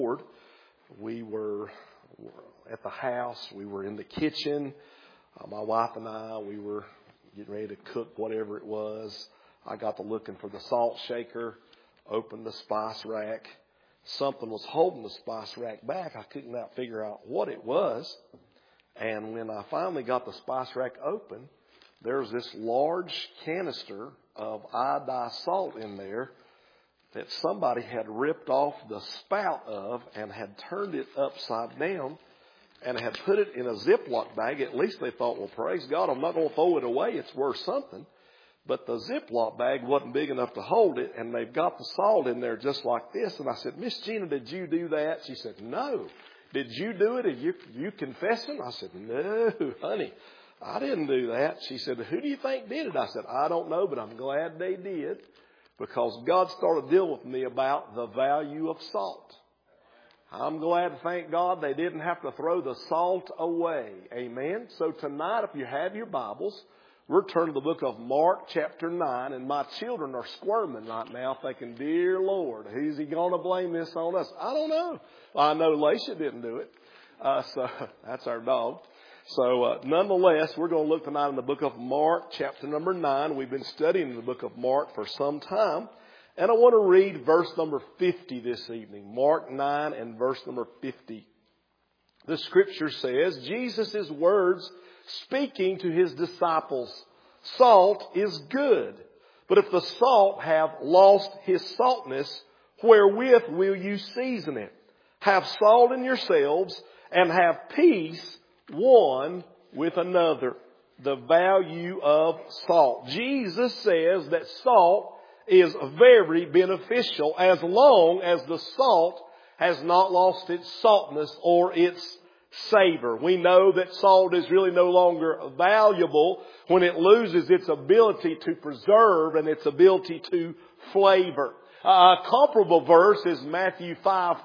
We were at the house. We were in the kitchen. My wife and I, we were getting ready to cook whatever it was. I got to looking for the salt shaker, opened the spice rack. Something was holding the spice rack back. I couldn't figure out what it was. And when I finally got the spice rack open, there was this large canister of iodized salt in there that somebody had ripped off the spout of and had turned it upside down and had put it in a Ziploc bag. At least they thought, well, praise God, I'm not going to throw it away. It's worth something. But the Ziploc bag wasn't big enough to hold it, and they've got the salt in there just like this. And I said, Miss Gina, did you do that? She said, no. Did you do it? Are you confessing? I said, no, honey, I didn't do that. She said, who do you think did it? I said, I don't know, but I'm glad they did. Because God started dealing with me about the value of salt. I'm glad, thank God, they didn't have to throw the salt away. Amen. So tonight, if you have your Bibles, we're turning to the book of Mark chapter 9. And my children are squirming right now thinking, dear Lord, who's he going to blame this on us? I don't know. I know Laisha didn't do it. So that's our dog. So nonetheless, we're going to look tonight in the book of Mark, chapter number 9. We've been studying the book of Mark for some time. And I want to read verse number 50 this evening. Mark 9 and verse number 50. The scripture says, Jesus' words speaking to his disciples, salt is good. But if the salt have lost his saltness, wherewith will you season it? Have salt in yourselves and have peace one with another. The value of salt. Jesus says that salt is very beneficial as long as the salt has not lost its saltness or its savor. We know that salt is really no longer valuable when it loses its ability to preserve and its ability to flavor. A comparable verse is Matthew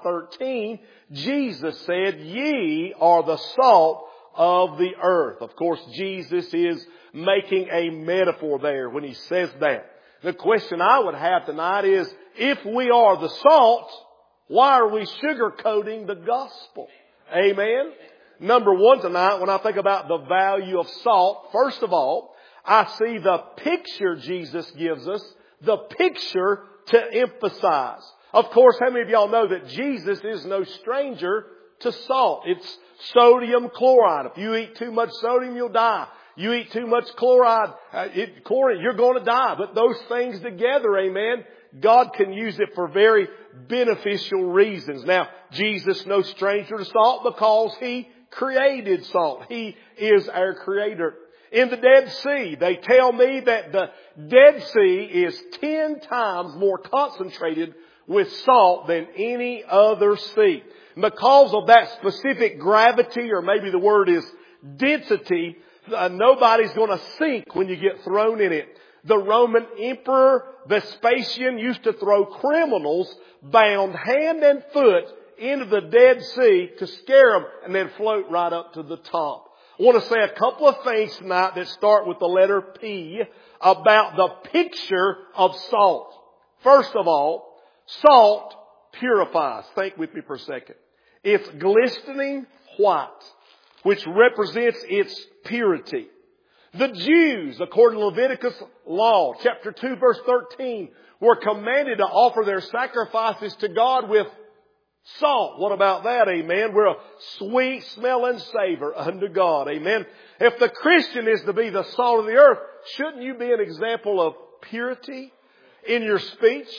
5:13. Jesus said, ye are the salt of the earth. Of course, Jesus is making a metaphor there when he says that. The question I would have tonight is, if we are the salt, why are we sugarcoating the gospel? Amen. Number one tonight, when I think about the value of salt, first of all, I see the picture Jesus gives us, the picture to emphasize. Of course, how many of y'all know that Jesus is no stranger to salt? It's sodium chloride. If you eat too much sodium, you'll die. You eat too much chloride, you're going to die. But those things together, amen, God can use it for very beneficial reasons. Now, Jesus no stranger to salt because He created salt. He is our Creator. In the Dead Sea, they tell me that the Dead Sea is 10 times more concentrated with salt than any other sea. Because of that specific gravity, or maybe the word is density, nobody's going to sink when you get thrown in it. The Roman Emperor Vespasian used to throw criminals bound hand and foot into the Dead Sea to scare them and then float right up to the top. I want to say a couple of things tonight that start with the letter P about the picture of salt. First of all, salt purifies. Think with me for a second. It's glistening white, which represents its purity. The Jews, according to Leviticus law, chapter 2, verse 13, were commanded to offer their sacrifices to God with salt. What about that? Amen. We're a sweet smelling savor unto God. Amen. If the Christian is to be the salt of the earth, shouldn't you be an example of purity in your speech,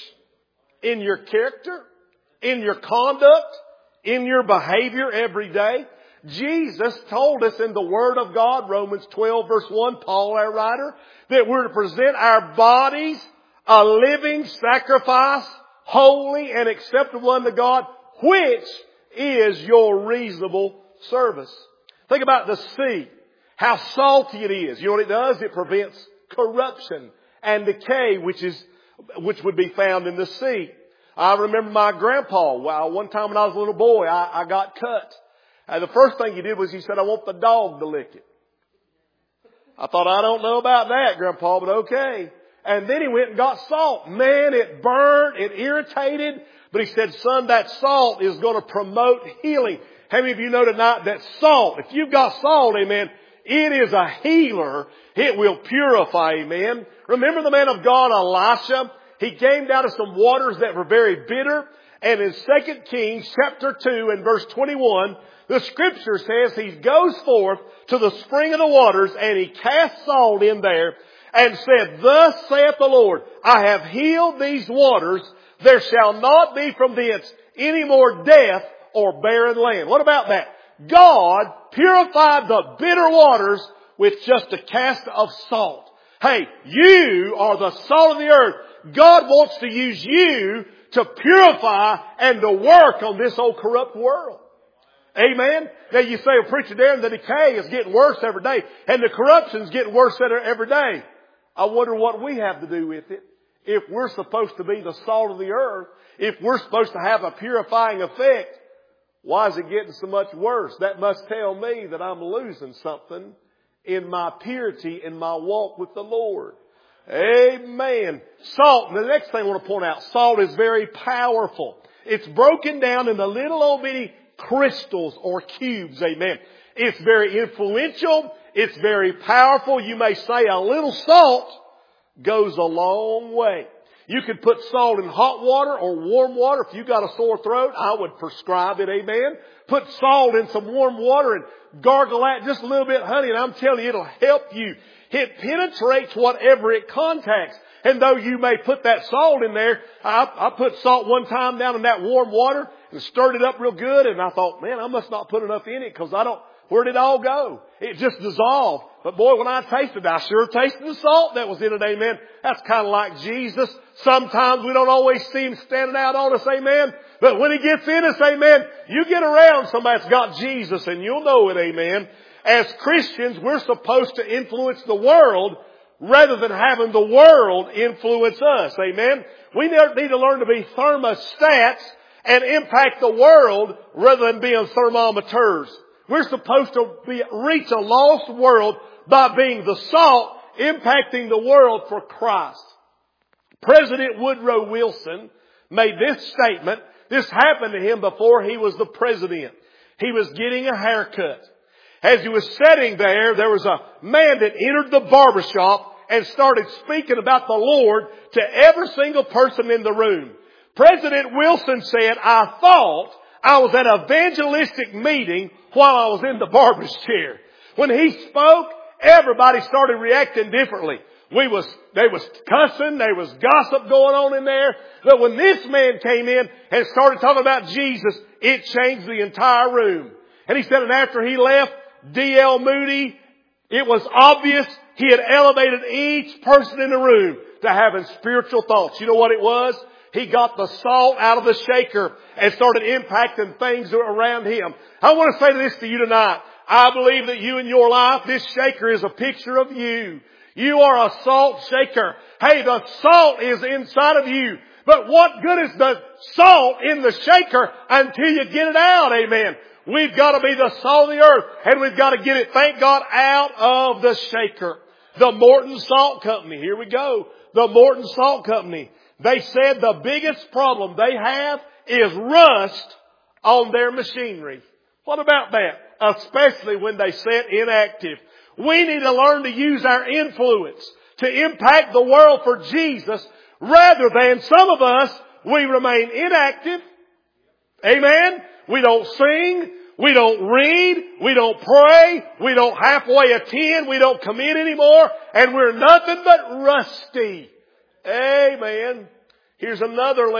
in your character, in your conduct, in your behavior every day? Jesus told us in the Word of God, Romans 12 verse 1, Paul our writer, that we're to present our bodies a living sacrifice, holy and acceptable unto God, which is your reasonable service. Think about the sea, how salty it is. You know what it does? It prevents corruption and decay, which would be found in the sea. I remember my grandpa, one time when I was a little boy, I got cut. And the first thing he did was he said, I want the dog to lick it. I thought, I don't know about that, Grandpa, but okay. And then he went and got salt. Man, it burned, it irritated. But he said, son, that salt is going to promote healing. How many of you know tonight that salt, if you've got salt, amen, it is a healer. It will purify, amen. Remember the man of God, Elisha? He came down to some waters that were very bitter. And in 2 Kings chapter 2 and verse 21, the scripture says he goes forth to the spring of the waters and he cast salt in there and said, thus saith the Lord, I have healed these waters. There shall not be from thence any more death or barren land. What about that? God purified the bitter waters with just a cast of salt. Hey, you are the salt of the earth. God wants to use you to purify and to work on this old corrupt world. Amen? Now you say, well, preacher Darren, the decay is getting worse every day and the corruption is getting worse every day. I wonder what we have to do with it. If we're supposed to be the salt of the earth, if we're supposed to have a purifying effect, why is it getting so much worse? That must tell me that I'm losing something in my purity, in my walk with the Lord. Amen. Salt, the next thing I want to point out, salt is very powerful. It's broken down into little old bitty crystals or cubes. Amen. It's very influential. It's very powerful. You may say a little salt goes a long way. You could put salt in hot water or warm water. If you got a sore throat, I would prescribe it. Amen. Put salt in some warm water and gargle that just a little bit, honey, and I'm telling you, it'll help you. It penetrates whatever it contacts. And though you may put that salt in there, I put salt one time down in that warm water and stirred it up real good. And I thought, man, I must not put enough in it because where did it all go? It just dissolved. But boy, when I tasted it, I sure tasted the salt that was in it, amen. That's kind of like Jesus. Sometimes we don't always see Him standing out on us, amen. But when He gets in us, amen, you get around somebody that's got Jesus and you'll know it, amen. As Christians, we're supposed to influence the world rather than having the world influence us, amen. We need to learn to be thermostats and impact the world rather than being thermometers. We're supposed to reach a lost world by being the salt, impacting the world for Christ. President Woodrow Wilson made this statement. This happened to him before he was the president. He was getting a haircut. As he was sitting there, there was a man that entered the barbershop and started speaking about the Lord to every single person in the room. President Wilson said, I thought I was at an evangelistic meeting while I was in the barber's chair. When he spoke, everybody started reacting differently. They was cussing, there was gossip going on in there. But when this man came in and started talking about Jesus, it changed the entire room. And he said, and after he left, D.L. Moody, it was obvious he had elevated each person in the room to having spiritual thoughts. You know what it was? He got the salt out of the shaker and started impacting things around him. I want to say this to you tonight. I believe that you in your life, this shaker is a picture of you. You are a salt shaker. Hey, the salt is inside of you. But what good is the salt in the shaker until you get it out? Amen. We've got to be the salt of the earth and we've got to get it, thank God, out of the shaker. The Morton Salt Company. Here we go. The Morton Salt Company. They said the biggest problem they have is rust on their machinery. What about that? Especially when they set inactive. We need to learn to use our influence to impact the world for Jesus rather than some of us, we remain inactive. Amen? We don't sing. We don't read. We don't pray. We don't halfway attend. We don't commit anymore. And we're nothing but rusty. Amen. Here's another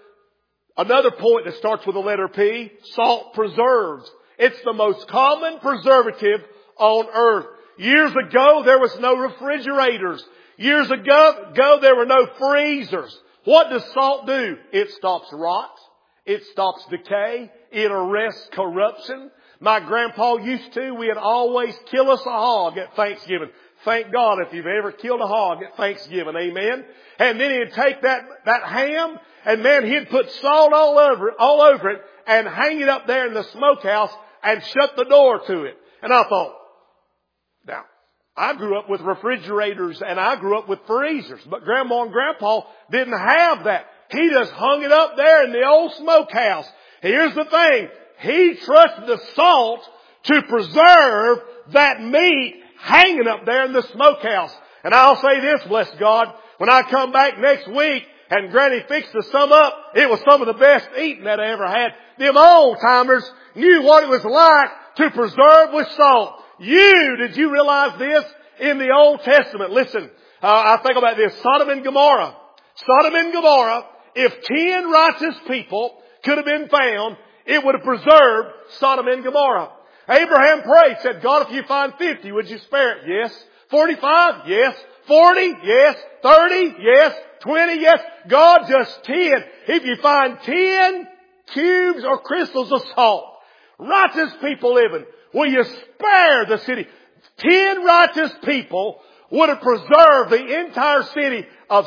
point that starts with the letter P. Salt preserves. It's the most common preservative on earth. Years ago, there was no refrigerators. Years ago, there were no freezers. What does salt do? It stops rot. It stops decay. It arrests corruption. My grandpa used to. We'd always kill us a hog at Thanksgiving. Thank God if you've ever killed a hog at Thanksgiving. Amen. And then he'd take that ham and man, he'd put salt all over it and hang it up there in the smokehouse and shut the door to it. And I thought, now, I grew up with refrigerators and I grew up with freezers. But Grandma and Grandpa didn't have that. He just hung it up there in the old smokehouse. Here's the thing. He trusted the salt to preserve that meat hanging up there in the smokehouse. And I'll say this, bless God, when I come back next week and Granny fixed to sum up, it was some of the best eating that I ever had. Them old timers knew what it was like to preserve with salt. Did you realize this in the Old Testament? Listen, I think about this. Sodom and Gomorrah. Sodom and Gomorrah, if 10 righteous people could have been found, it would have preserved Sodom and Gomorrah. Abraham prayed, said, God, if you find 50, would you spare it? Yes. 45? Yes. 40? Yes. 30? Yes. 20? Yes. God, just 10. If you find 10 cubes or crystals of salt, righteous people living, will you spare the city? 10 righteous people would have preserved the entire cities of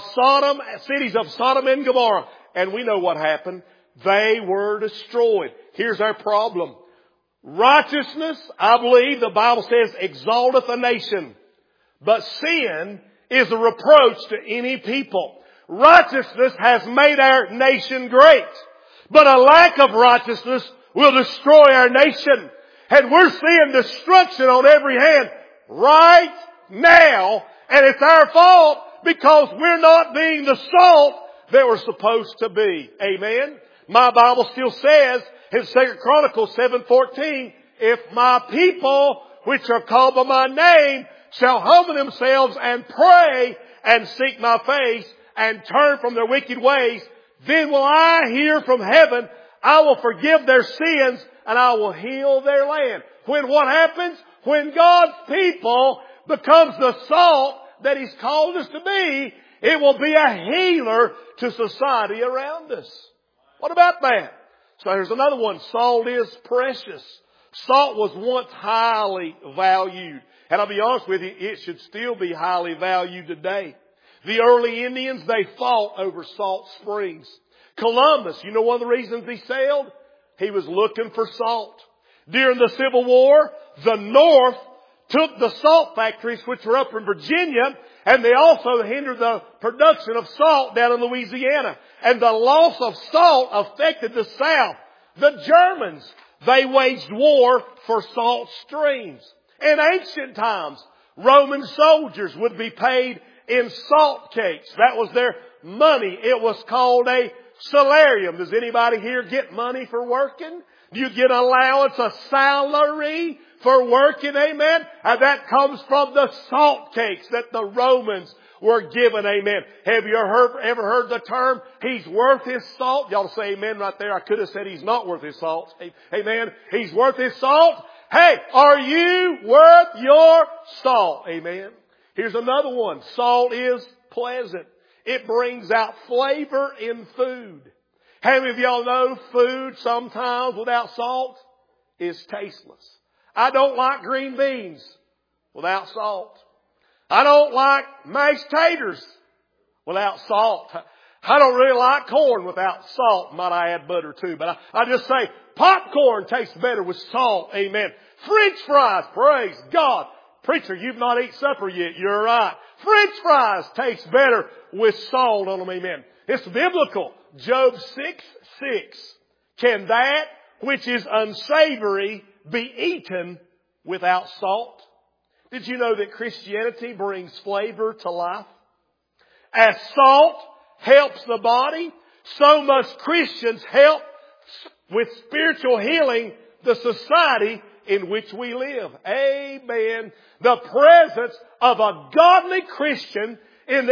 Sodom and Gomorrah. And we know what happened. They were destroyed. Here's our problem. Righteousness, I believe the Bible says, exalteth a nation. But sin is a reproach to any people. Righteousness has made our nation great. But a lack of righteousness will destroy our nation. And we're seeing destruction on every hand right now. And it's our fault because we're not being the salt that we're supposed to be. Amen. My Bible still says in 2 Chronicles 7:14, if my people which are called by my name shall humble themselves and pray and seek my face and turn from their wicked ways, then will I hear from heaven, I will forgive their sins and I will heal their land. When what happens? When God's people becomes the salt that He's called us to be, it will be a healer to society around us. What about that? So here's another one. Salt is precious. Salt was once highly valued. And I'll be honest with you, it should still be highly valued today. The early Indians, they fought over salt springs. Columbus, you know one of the reasons he sailed? He was looking for salt. During the Civil War, the North took the salt factories which were up in Virginia, and they also hindered the production of salt down in Louisiana. And the loss of salt affected the South. The Germans, they waged war for salt streams. In ancient times, Roman soldiers would be paid in salt cakes. That was their money. It was called a salarium. Does anybody here get money for working? Do you get allowance, a salary for working? Amen. And that comes from the salt cakes that the Romans were given. Amen. Have you ever heard the term, he's worth his salt? Y'all say amen right there. I could have said he's not worth his salt. Amen. He's worth his salt. Hey, are you worth your salt? Amen. Here's another one. Salt is pleasant. It brings out flavor in food. How many of y'all know food sometimes without salt is tasteless? I don't like green beans without salt. I don't like mashed taters without salt. I don't really like corn without salt. Might I add butter too? But I just say popcorn tastes better with salt. Amen. French fries, praise God. Preacher, you've not eaten supper yet. You're right. French fries taste better with salt on them. Amen. It's biblical. Job 6:6. Can that which is unsavory be eaten without salt? Did you know that Christianity brings flavor to life? As salt helps the body, so must Christians help with spiritual healing the society in which we live. Amen. The presence of a godly Christian in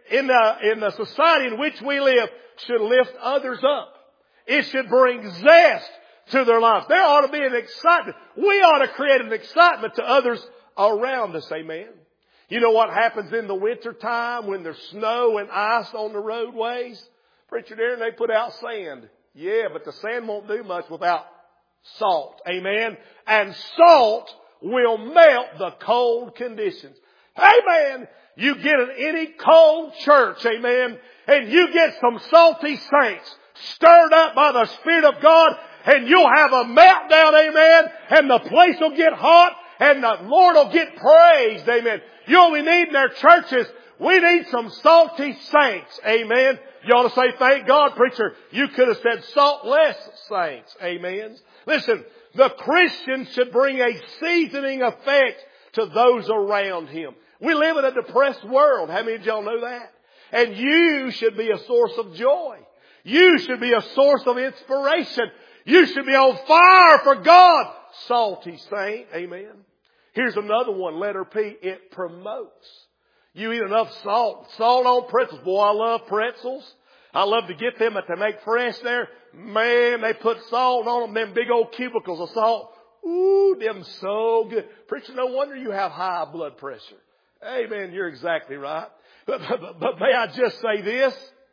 the society in which we live should lift others up. It should bring zest to their lives. There ought to be an excitement. We ought to create an excitement to others around us. Amen. You know what happens in the winter time when there's snow and ice on the roadways? Preacher Darren, they put out sand. Yeah, but the sand won't do much without salt. Amen. And salt will melt the cold conditions. Amen. You get in any cold church, amen, and you get some salty saints stirred up by the Spirit of God, and you'll have a meltdown, amen, and the place will get hot, and the Lord will get praised. Amen. You know what we need in our churches? We need some salty saints. Amen. You ought to say, thank God, preacher. You could have said saltless saints. Amen. Listen, the Christian should bring a seasoning effect to those around him. We live in a depressed world. How many of y'all know that? And you should be a source of joy. You should be a source of inspiration. You should be on fire for God. Salty saint. Amen. Here's another one, letter P. It promotes. You eat enough salt. Salt on pretzels. Boy, I love pretzels. I love to get them if they make fresh there. Man, they put salt on them. Them big old cubicles of salt. Ooh, them so good. Preacher, no wonder you have high blood pressure. Amen. You're exactly right. But may I just say this?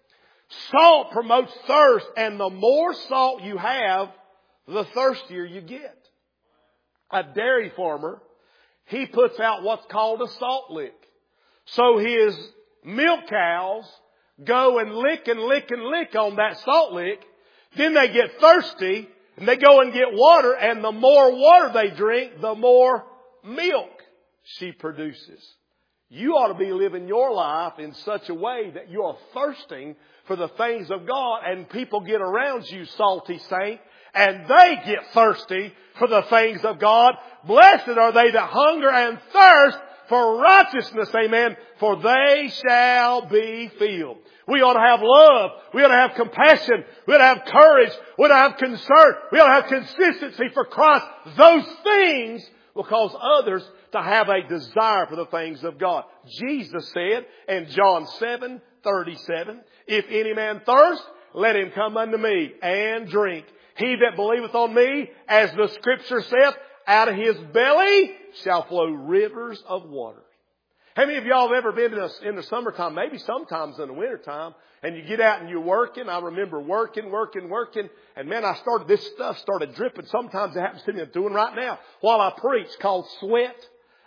Salt promotes thirst, and the more salt you have, the thirstier you get. A dairy farmer, he puts out what's called a salt lick. So his milk cows go and lick and lick and lick on that salt lick. Then they get thirsty and they go and get water, and the more water they drink, the more milk she produces. You ought to be living your life in such a way that you are thirsting for the things of God, and people get around you, salty saint, and they get thirsty for the things of God. Blessed are they that hunger and thirst for righteousness, amen, for they shall be filled. We ought to have love. We ought to have compassion. We ought to have courage. We ought to have concern. We ought to have consistency for Christ. Those things will cause others to have a desire for the things of God. Jesus said in John 7:37, if any man thirst, let him come unto me and drink. He that believeth on me, as the Scripture saith, out of his belly shall flow rivers of water. How many of y'all have ever been in the summertime, maybe sometimes in the wintertime, and you get out and you're working? I remember working, and man, this stuff started dripping. Sometimes it happens to me. I'm doing right now while I preach, called sweat.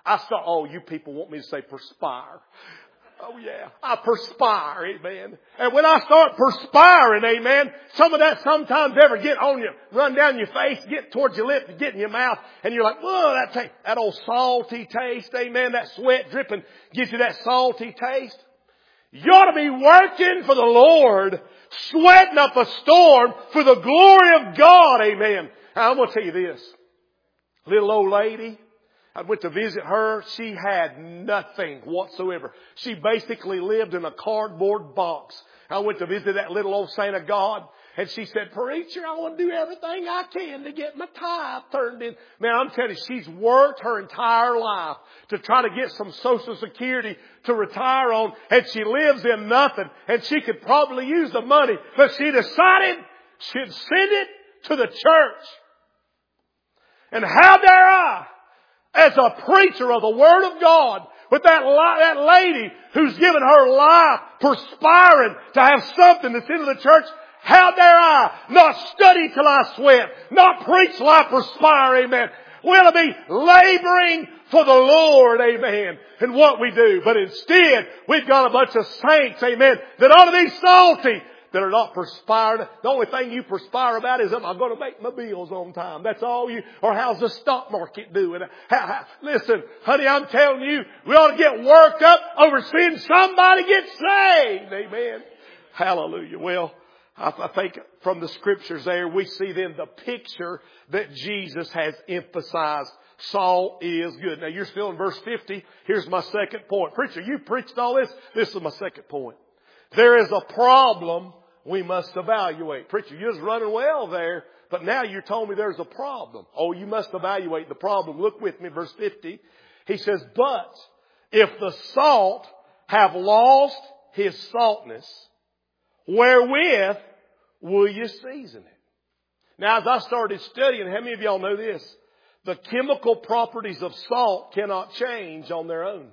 You people want me to say perspire. Oh yeah, I perspire, amen. And when I start perspiring, amen, some of that sometimes ever get on you, run down your face, get towards your lip, get in your mouth, and you're like, whoa, that old salty taste, amen, that sweat dripping gives you that salty taste. You ought to be working for the Lord, sweating up a storm for the glory of God, amen. Now, I'm going to tell you this. Little old lady, I went to visit her. She had nothing whatsoever. She basically lived in a cardboard box. I went to visit that little old saint of God, and she said, preacher, I want to do everything I can to get my tithe turned in. Man, I'm telling you, she's worked her entire life to try to get some Social Security to retire on, and she lives in nothing, and she could probably use the money, but she decided she'd send it to the church. And how dare I, as a preacher of the Word of God, with that lady who's given her life perspiring to have something that's into the church, how dare I not study till I sweat, not preach till I perspire, amen. We ought to be laboring for the Lord, amen, in what we do. But instead, we've got a bunch of saints, amen, that ought to be salty, that are not perspiring. The only thing you perspire about is, am I going to make my bills on time? That's all you, or how's the stock market doing? Listen, honey, I'm telling you, we ought to get worked up over seeing somebody get saved. Amen. Hallelujah. Well, I think from the Scriptures there, we see then the picture that Jesus has emphasized. Salt is good. Now you're still in verse 50. Here's my second point. Preacher, you preached all this. This is my second point. There is a problem we must evaluate. Preacher, you're just running well there, but now you told me there's a problem. Oh, you must evaluate the problem. Look with me, verse 50. He says, but if the salt have lost his saltness, wherewith will you season it? Now, as I started studying, how many of y'all know this? The chemical properties of salt cannot change on their own.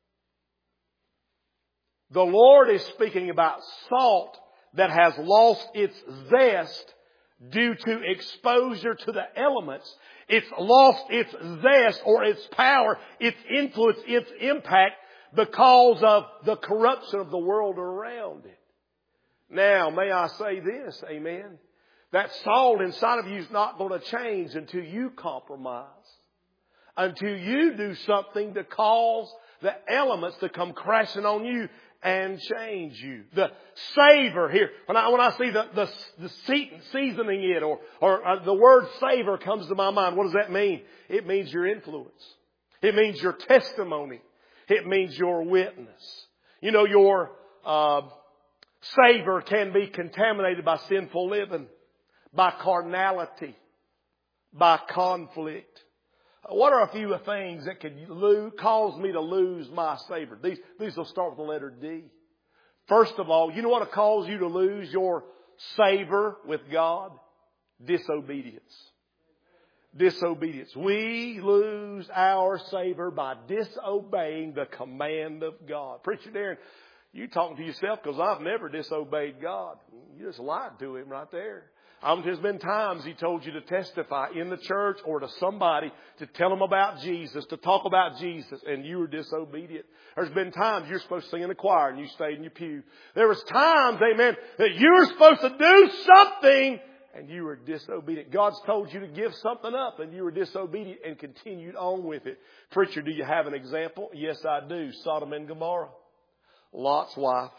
The Lord is speaking about salt that has lost its zest due to exposure to the elements. It's lost its zest or its power, its influence, its impact because of the corruption of the world around it. Now, may I say this, amen? That salt inside of you is not going to change until you compromise. until you do something to cause the elements to come crashing on you and change you. The savor here, when I see the seasoning it or the word savor comes to my mind, what does that mean? It means your influence. It means your testimony. It means your witness. You know, your savor can be contaminated by sinful living, by carnality, by conflict. What are a few things that could cause me to lose my savor? These will start with the letter D. First of all, you know what will cause you to lose your savor with God? Disobedience. Disobedience. We lose our savor by disobeying the command of God. Preacher Darren, you talking to yourself because I've never disobeyed God. You just lied to Him right there. There's been times He told you to testify in the church or to somebody to tell them about Jesus, to talk about Jesus, and you were disobedient. There's been times you're supposed to sing in the choir and you stayed in your pew. There was times, amen, that you were supposed to do something and you were disobedient. God's told you to give something up and you were disobedient and continued on with it. Preacher, do you have an example? Yes, I do. Sodom and Gomorrah. Lot's wife.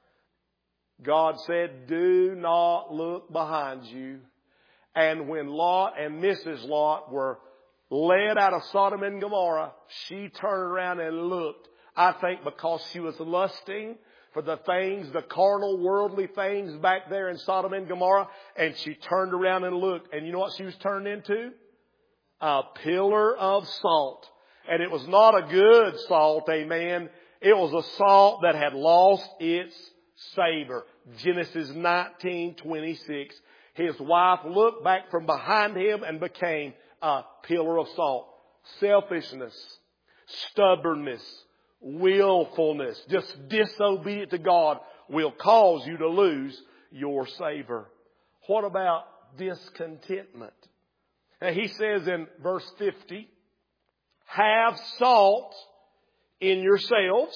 God said, do not look behind you. And when Lot and Mrs. Lot were led out of Sodom and Gomorrah, she turned around and looked. I think because she was lusting for the things, the carnal, worldly things back there in Sodom and Gomorrah. And she turned around and looked. And you know what she was turned into? A pillar of salt. And it was not a good salt, amen. It was a salt that had lost its savor. Genesis 19:26. His wife looked back from behind him and became a pillar of salt. Selfishness, stubbornness, willfulness, just disobedient to God will cause you to lose your savor. What about discontentment? And he says in verse 50, have salt in yourselves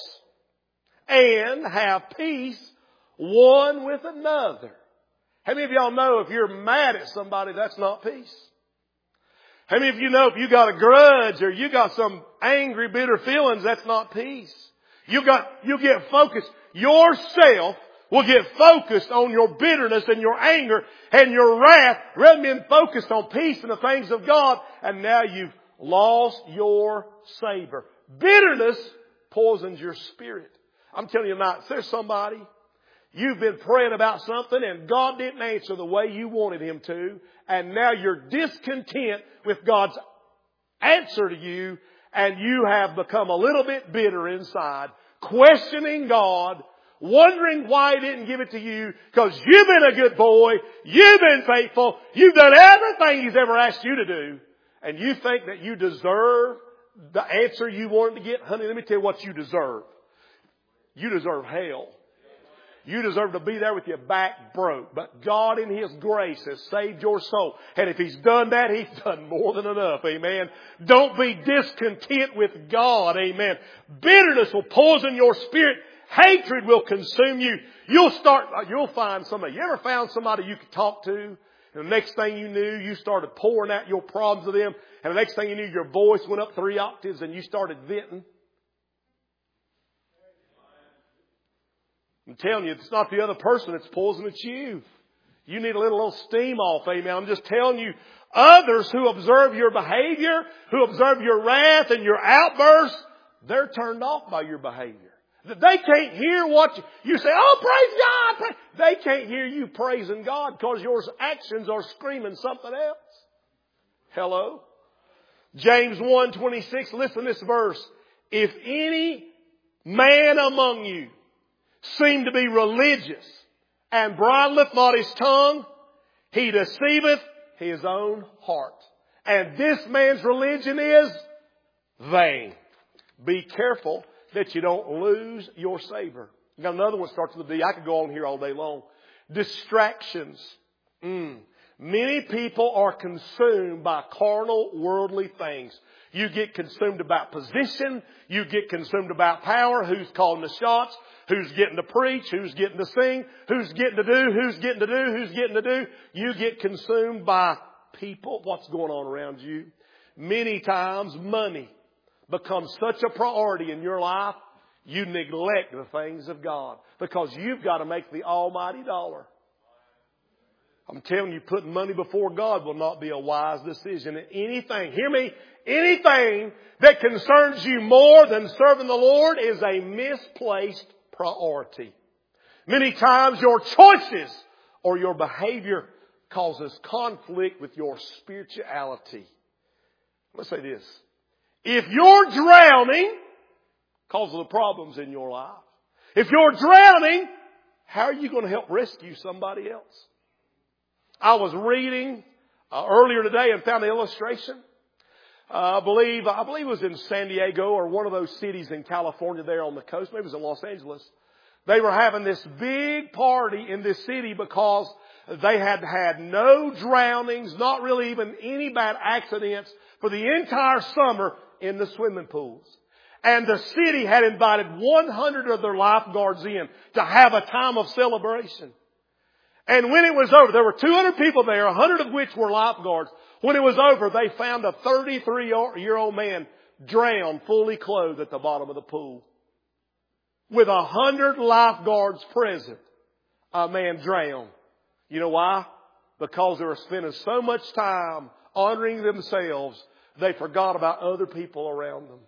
and have peace one with another. How many of y'all know if you're mad at somebody, that's not peace? How many of you know if you got a grudge or you got some angry, bitter feelings, that's not peace? You get focused. Yourself will get focused on your bitterness and your anger and your wrath rather than focused on peace and the things of God. And now you've lost your savor. Bitterness poisons your spirit. I'm telling you now, there's somebody, you've been praying about something and God didn't answer the way you wanted Him to. And now you're discontent with God's answer to you. And you have become a little bit bitter inside, questioning God, wondering why He didn't give it to you. Because you've been a good boy. You've been faithful. You've done everything He's ever asked you to do. And you think that you deserve the answer you wanted to get. Honey, let me tell you what you deserve. You deserve hell. You deserve to be there with your back broke. But God in His grace has saved your soul. And if He's done that, He's done more than enough. Amen. Don't be discontent with God. Amen. Bitterness will poison your spirit. Hatred will consume you. You'll find somebody. You ever found somebody you could talk to? And the next thing you knew, you started pouring out your problems to them. And the next thing you knew, your voice went up 3 octaves and you started venting. I'm telling you, it's not the other person that's poisoning, it's you. You need a little steam off, amen. I'm just telling you, others who observe your behavior, who observe your wrath and your outbursts, they're turned off by your behavior. They can't hear what you say, oh, praise God. They can't hear you praising God because your actions are screaming something else. Hello? James 1:26, listen to this verse. If any man among you seem to be religious and bridleth not his tongue, he deceiveth his own heart. And this man's religion is vain. Be careful that you don't lose your savor. You got another one starts with a D. I could go on here all day long. Distractions. Many people are consumed by carnal, worldly things. You get consumed about position. You get consumed about power. Who's calling the shots? Who's getting to preach? Who's getting to sing? Who's getting to do? Who's getting to do? Who's getting to do? You get consumed by people. What's going on around you? many times money becomes such a priority in your life, you neglect the things of God because you've got to make the almighty dollar. I'm telling you, putting money before God will not be a wise decision. Anything, hear me, anything that concerns you more than serving the Lord is a misplaced priority. Many times your choices or your behavior causes conflict with your spirituality. Let's say this. If you're drowning because of the problems in your life, if you're drowning, how are you going to help rescue somebody else? I was reading earlier today and found an illustration. I believe it was in San Diego or one of those cities in California there on the coast. Maybe it was in Los Angeles. They were having this big party in this city because they had had no drownings, not really even any bad accidents for the entire summer in the swimming pools. And the city had invited 100 of their lifeguards in to have a time of celebration. And when it was over, there were 200 people there, 100 of which were lifeguards. When it was over, they found a 33-year-old man drowned, fully clothed at the bottom of the pool. With 100 lifeguards present, a man drowned. You know why? Because they were spending so much time honoring themselves, they forgot about other people around them.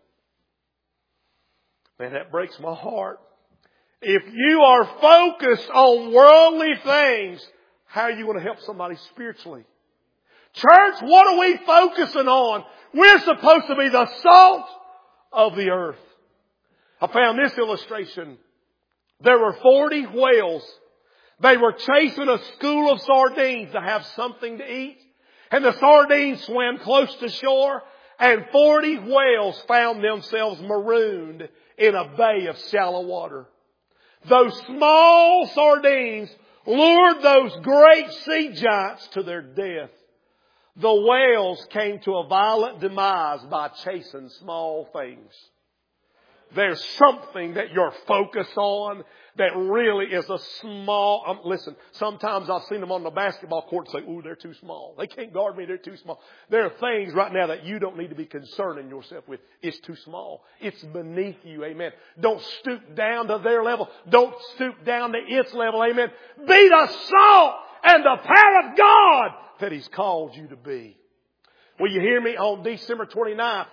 Man, that breaks my heart. If you are focused on worldly things, how are you going to help somebody spiritually? Church, what are we focusing on? We're supposed to be the salt of the earth. I found this illustration. There were 40 whales. They were chasing a school of sardines to have something to eat. And the sardines swam close to shore. And 40 whales found themselves marooned in a bay of shallow water. Those small sardines lured those great sea giants to their death. The whales came to a violent demise by chasing small things. There's something that you're focused on that really is a small... listen, sometimes I've seen them on the basketball court and say, ooh, they're too small. They can't guard me, they're too small. There are things right now that you don't need to be concerning yourself with. It's too small. It's beneath you, amen. Don't stoop down to their level. Don't stoop down to its level, amen. Be the salt and the power of God that He's called you to be. Will you hear me? On December 29th,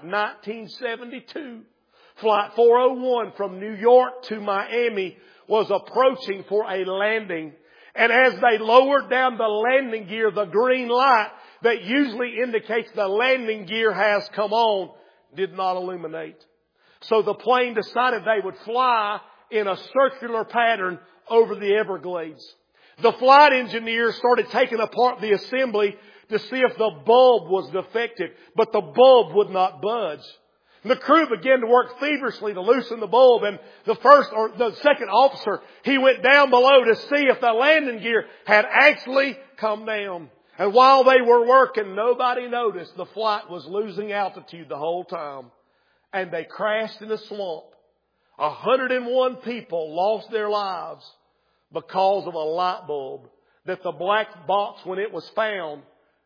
1972... Flight 401 from New York to Miami was approaching for a landing. And as they lowered down the landing gear, the green light that usually indicates the landing gear has come on did not illuminate. So the plane decided they would fly in a circular pattern over the Everglades. The flight engineers started taking apart the assembly to see if the bulb was defective, but the bulb would not budge. The crew began to work feverishly to loosen the bulb, and the second officer, he went down below to see if the landing gear had actually come down. And while they were working, nobody noticed the flight was losing altitude the whole time. And they crashed in a swamp. 101 people lost their lives because of a light bulb that the black box, when it was found,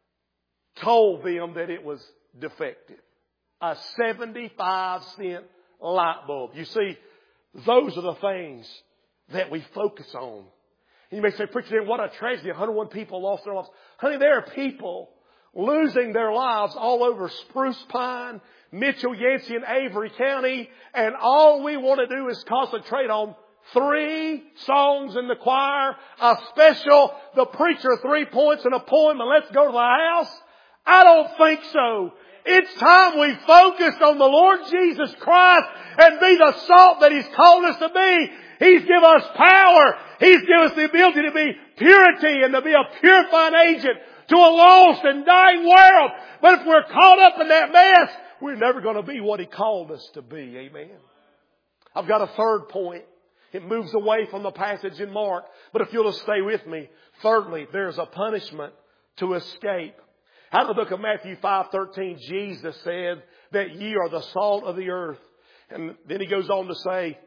told them that it was defective. A 75-cent light bulb. You see, those are the things that we focus on. And you may say, preacher, what a tragedy. 101 people lost their lives. Honey, there are people losing their lives all over Spruce Pine, Mitchell, Yancey, and Avery County. And all we want to do is concentrate on 3 songs in the choir, a special, the preacher 3 points in a poem, and let's go to the house. I don't think so. It's time we focus on the Lord Jesus Christ and be the salt that He's called us to be. He's given us power. He's given us the ability to be purity and to be a purifying agent to a lost and dying world. But if we're caught up in that mess, we're never going to be what He called us to be. Amen. I've got a third point. It moves away from the passage in Mark. But if you'll just stay with me. Thirdly, there's a punishment to escape. Out of the book of Matthew 5:13, Jesus said that ye are the salt of the earth. And then He goes on to say,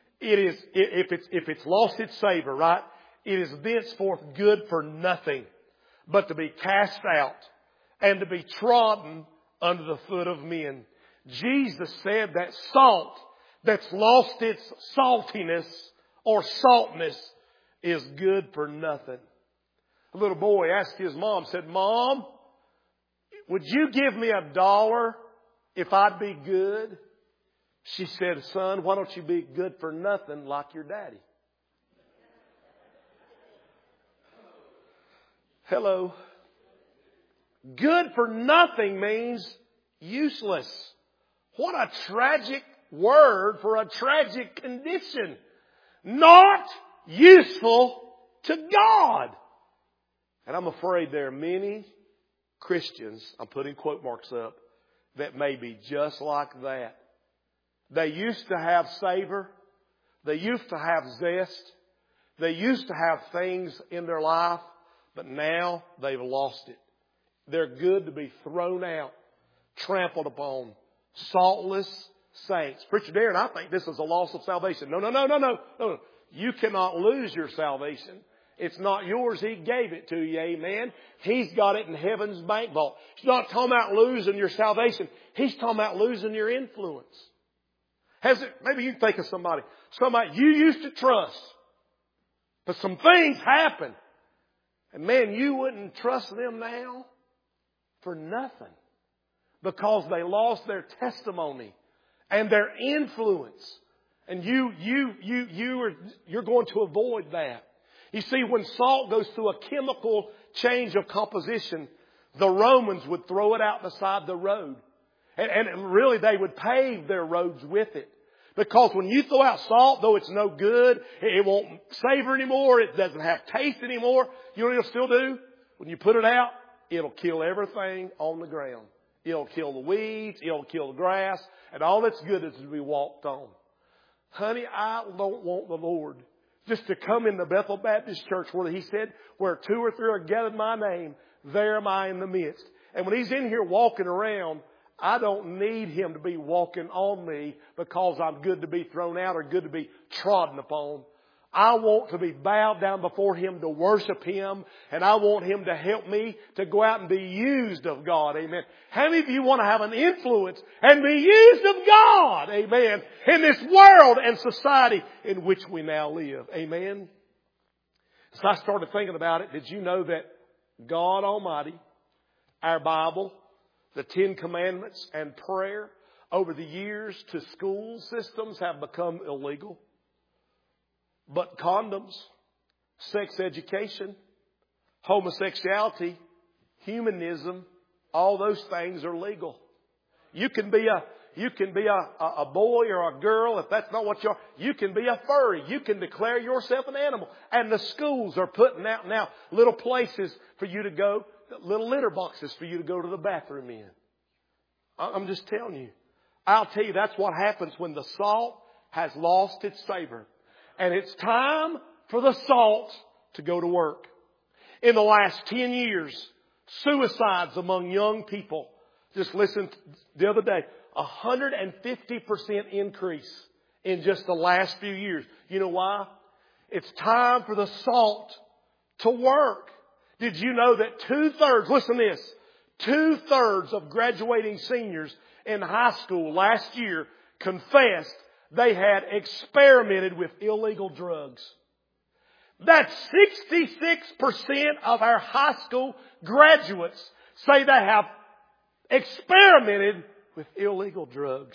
if it's lost its savor, right? It is thenceforth good for nothing but to be cast out and to be trodden under the foot of men. Jesus said that salt that's lost its saltiness or saltness is good for nothing. A little boy asked his mom, said, "Mom, would you give me $1 if I'd be good?" She said, "Son, why don't you be good for nothing like your daddy?" Hello. Good for nothing means useless. What a tragic word for a tragic condition. Not useful to God. And I'm afraid there are many Christians, I'm putting quote marks up, that may be just like that. They used to have savor. They used to have zest. They used to have things in their life, but now they've lost it. They're good to be thrown out, trampled upon, saltless saints. Preacher Darren, I think this is a loss of salvation. No. You cannot lose your salvation. It's not yours. He gave it to you. Amen. He's got it in heaven's bank vault. He's not talking about losing your salvation. He's talking about losing your influence. Maybe you can think of somebody you used to trust, but some things happened. And man, you wouldn't trust them now for nothing because they lost their testimony and their influence. And you're going to avoid that. You see, when salt goes through a chemical change of composition, the Romans would throw it out beside the road. And really they would pave their roads with it. Because when you throw out salt, though it's no good, it won't savor anymore, it doesn't have taste anymore, you know what it'll still do? When you put it out, it'll kill everything on the ground. It'll kill the weeds, it'll kill the grass, and all that's good is to be walked on. Honey, I don't want the Lord just to come in the Bethel Baptist Church where He said, where 2 or 3 are gathered in my name, there am I in the midst. And when He's in here walking around, I don't need Him to be walking on me because I'm good to be thrown out or good to be trodden upon. I want to be bowed down before Him to worship Him, and I want Him to help me to go out and be used of God. Amen. How many of you want to have an influence and be used of God? Amen. In this world and society in which we now live. Amen. So I started thinking about it. Did you know that God Almighty, our Bible, the 10 Commandments and prayer over the years to school systems have become illegal? But condoms, sex education, homosexuality, humanism, all those things are legal. You can be a boy or a girl, if that's not what you are. You can be a furry. You can declare yourself an animal. And the schools are putting out now little places for you to go, little litter boxes for you to go to the bathroom in. I'm just telling you. I'll tell you, that's what happens when the salt has lost its savor. And it's time for the salt to go to work. In the last 10 years, suicides among young people, just listen the other day, 150% increase in just the last few years. You know why? It's time for the salt to work. Did you know that 2/3, listen to this, 2/3 of graduating seniors in high school last year confessed they had experimented with illegal drugs. That's 66% of our high school graduates say they have experimented with illegal drugs.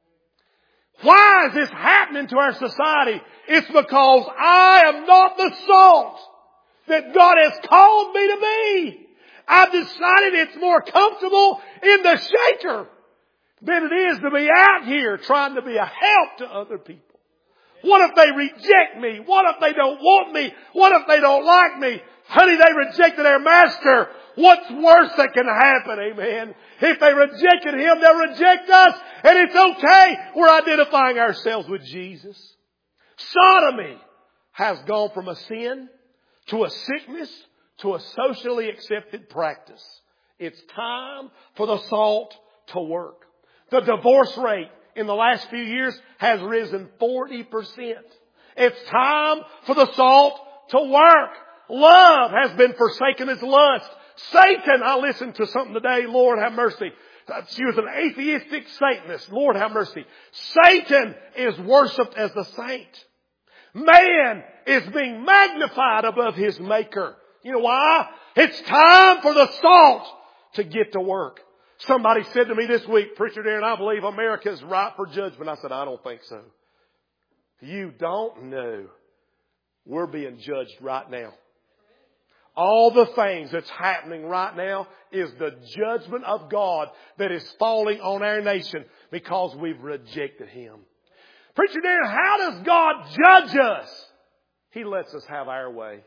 Why is this happening to our society? It's because I am not the salt that God has called me to be. I've decided it's more comfortable in the shaker than it is to be out here trying to be a help to other people. What if they reject me? What if they don't want me? What if they don't like me? Honey, they rejected their master. What's worse that can happen? Amen. If they rejected Him, they'll reject us. And it's okay. We're identifying ourselves with Jesus. Sodomy has gone from a sin to a sickness to a socially accepted practice. It's time for the salt to work. The divorce rate in the last few years has risen 40%. It's time for the salt to work. Love has been forsaken as lust. Satan, I listened to something today, Lord have mercy. She was an atheistic Satanist. Lord have mercy. Satan is worshipped as the saint. Man is being magnified above his maker. You know why? It's time for the salt to get to work. Somebody said to me this week, Preacher Darren, I believe America is ripe for judgment. I said, I don't think so. You don't know. We're being judged right now. All the things that's happening right now is the judgment of God that is falling on our nation because we've rejected Him. Preacher Darren, how does God judge us? He lets us have our way.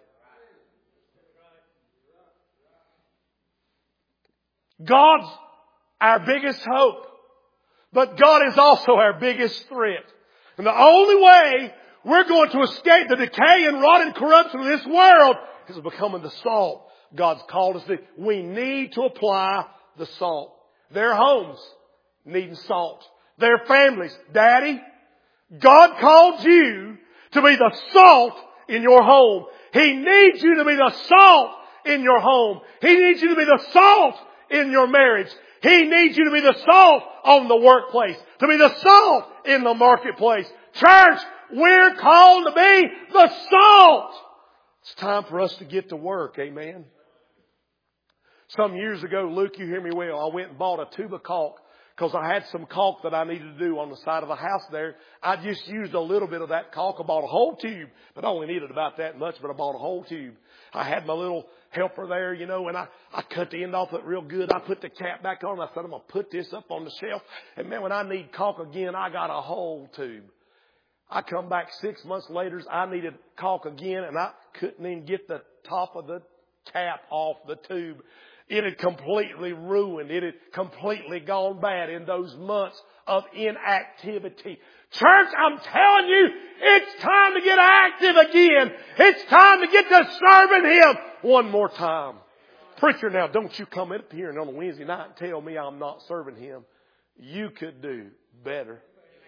God's our biggest hope. But God is also our biggest threat. And the only way we're going to escape the decay and rot and corruption of this world is becoming the salt God's called us to. We need to apply the salt. Their homes needing salt. Their families. Daddy, God called you to be the salt in your home. He needs you to be the salt in your home. He needs you to be the salt in your marriage. He needs you to be the salt on the workplace. To be the salt in the marketplace. Church, we're called to be the salt. It's time for us to get to work. Amen. Some years ago, Luke, you hear me well, I went and bought a tube of caulk because I had some caulk that I needed to do on the side of the house there. I just used a little bit of that caulk. I bought a whole tube, but I only needed about that much, but I bought a whole tube. I had my little helper there, you know, and I cut the end off it real good. I put the cap back on. I said, I'm going to put this up on the shelf. And man, when I need caulk again, I got a whole tube. I come back 6 months later, I needed caulk again, and I couldn't even get the top of the cap off the tube. It had completely ruined. It had completely gone bad in those months of inactivity. Church, I'm telling you, it's time to get active again. It's time to get to serving Him one more time. Preacher, now don't you come up here and on a Wednesday night and tell me I'm not serving Him. You could do better.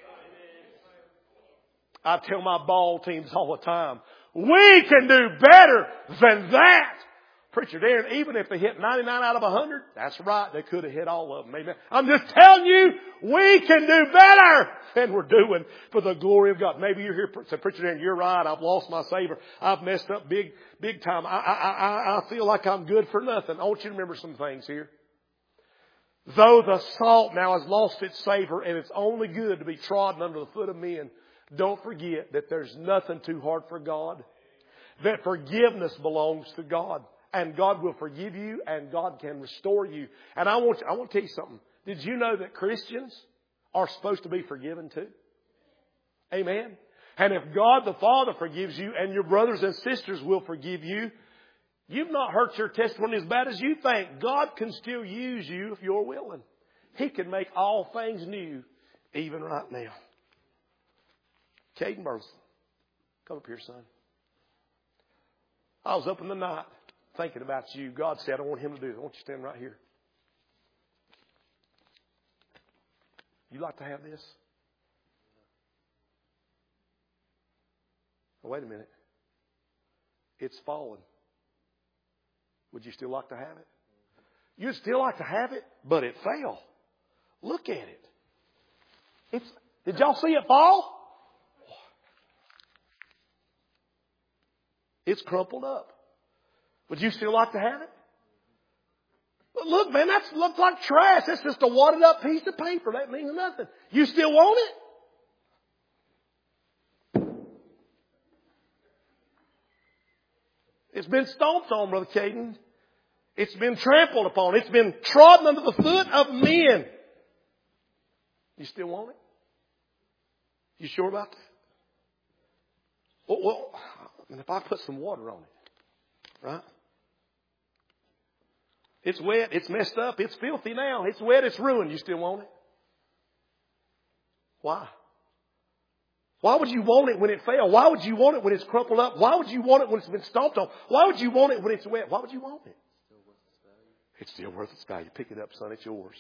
I tell my ball teams all the time, we can do better than that. Preacher Darren, even if they hit 99 out of 100, that's right, they could have hit all of them. Amen. I'm just telling you, we can do better than we're doing for the glory of God. Maybe you're here, say, Preacher Darren, you're right, I've lost my savor. I've messed up big time. I feel like I'm good for nothing. I want you to remember some things here. Though the salt now has lost its savor and it's only good to be trodden under the foot of men, don't forget that there's nothing too hard for God. That forgiveness belongs to God. And God will forgive you and God can restore you. And I want to tell you something. Did you know that Christians are supposed to be forgiven too? Amen. And if God the Father forgives you and your brothers and sisters will forgive you, you've not hurt your testimony as bad as you think. God can still use you if you're willing. He can make all things new even right now. Caden Burleson, come up here, son. I was up in the night thinking about you. God said, I want him to do it. I want you to stand right here. You like to have this? Oh, wait a minute. It's fallen. Would you still like to have it? You'd still like to have it, but it fell. Look at it. Did y'all see it fall? It's crumpled up. Would you still like to have it? But look, man, that looks like trash. That's just a wadded up piece of paper. That means nothing. You still want it? It's been stomped on, Brother Caden. It's been trampled upon. It's been trodden under the foot of men. You still want it? You sure about that? Well, and if I put some water on it, right? It's wet, it's messed up, it's filthy now, it's wet, it's ruined. You still want it? Why? Why would you want it when it fell? Why would you want it when it's crumpled up? Why would you want it when it's been stomped on? Why would you want it when it's wet? Why would you want it? It's still worth its value. Pick it up, son. It's yours.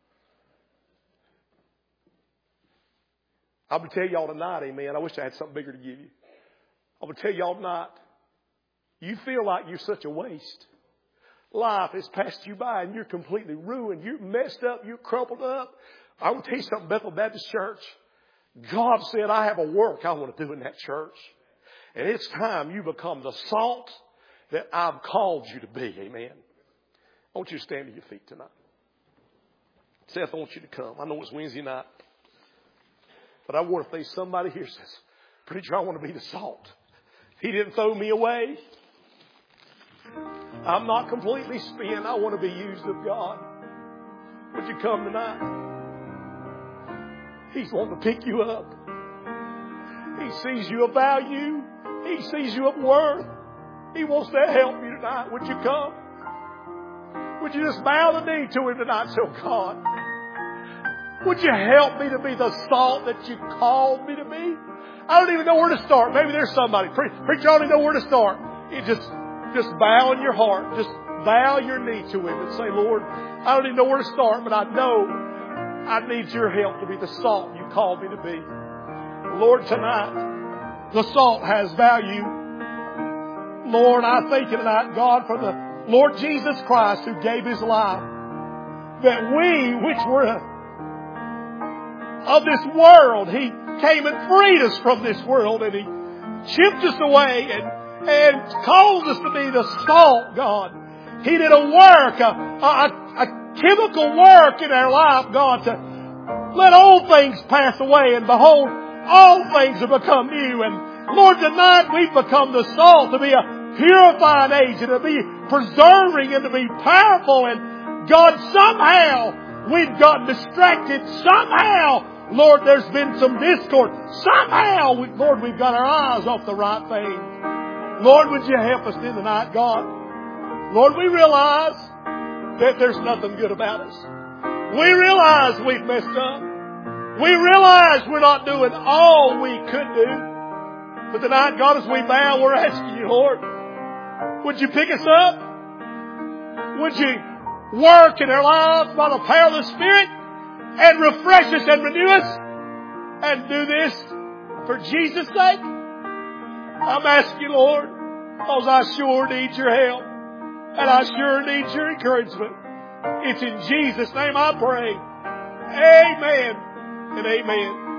I'm going to tell y'all tonight, amen. I wish I had something bigger to give you. I'm going to tell y'all tonight, you feel like you're such a waste. life has passed you by and you're completely ruined, you're messed up, you're crumpled up. I want to tell you something, Bethel Baptist Church. God said, I have a work I want to do in that church. And it's time you become the salt that I've called you to be. Amen. I want you to stand to your feet tonight. Seth, I want you to come. I know it's Wednesday night. But I wonder if there's somebody here who says, preacher, I want to be the salt. He didn't throw me away. I'm not completely spent. I want to be used of God. Would you come tonight? He's wanting to pick you up. He sees you of value. He sees you of worth. He wants to help you tonight. Would you come? Would you just bow the knee to Him tonight and say, oh God, would you help me to be the salt that you called me to be? I don't even know where to start. Maybe there's somebody. Preacher, I don't even know where to start. You just bow in your heart. Just bow your knee to Him and say, Lord, I don't even know where to start, but I know I need your help to be the salt you called me to be. Lord, tonight, the salt has value. Lord, I thank you tonight, God, for the Lord Jesus Christ who gave His life, that we, which were of this world, He came and freed us from this world, and He chipped us away and caused us to be the salt, God. He did a work, a chemical work in our life, God, to let old things pass away, and behold, all things have become new. And Lord, tonight we've become the salt to be a purifying agent, to be preserving and to be powerful. And God, somehow we've gotten distracted. Somehow, Lord, there's been some discord. Somehow, Lord, we've got our eyes off the right thing. Lord, would you help us in tonight, God? Lord, we realize that there's nothing good about us. We realize we've messed up. We realize we're not doing all we could do. But tonight, God, as we bow, we're asking you, Lord, would you pick us up? Would you work in our lives by the power of the Spirit and refresh us and renew us and do this for Jesus' sake? I'm asking you, Lord, because I sure need your help and I sure need your encouragement. It's in Jesus' name I pray. Amen and amen.